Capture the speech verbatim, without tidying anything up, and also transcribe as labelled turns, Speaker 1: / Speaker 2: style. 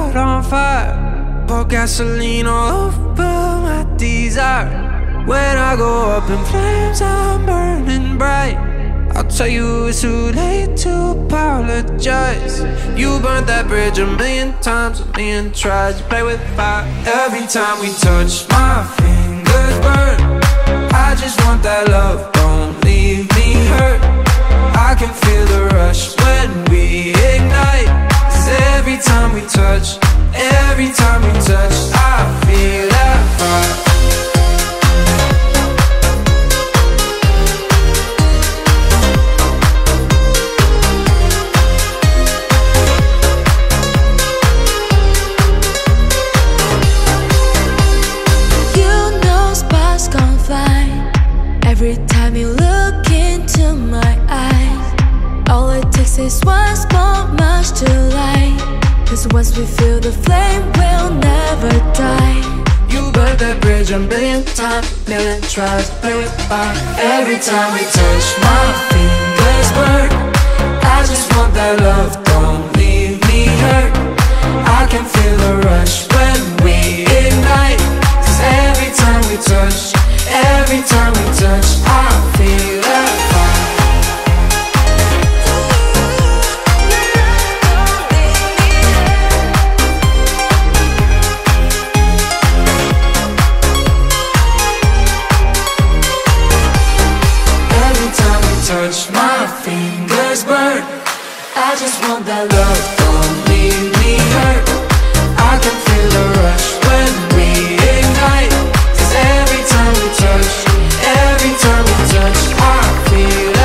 Speaker 1: heart on fire. Pour gasoline all over my desire. When I go up in flames, I'm burning bright. I'll tell you it's too late to apologize. You burnt that bridge a million times, a million tries. You play with fire. Every time we touch, my fingers burn. I just want that love, don't leave me hurt. I can feel the rush when we ignite. 'Cause every time we touch, every time we touch, I feel that fire.
Speaker 2: Every time you look into my eyes, all it takes is one small match to light. 'Cause once we feel the flame, we'll never die.
Speaker 1: You burnt that bridge a million times, million tries to play with fire. Every time we touch, my fingers burn. I just want that love, don't leave me hurt. I can feel the rush when we ignite. 'Cause every time we touch, every time we touch, I feel that fire. Every time we touch, my fingers burn. I just want that love, don't leave me hurt. I can feel the rush when we ignite. 'Cause every time we touch, every time we touch, I feel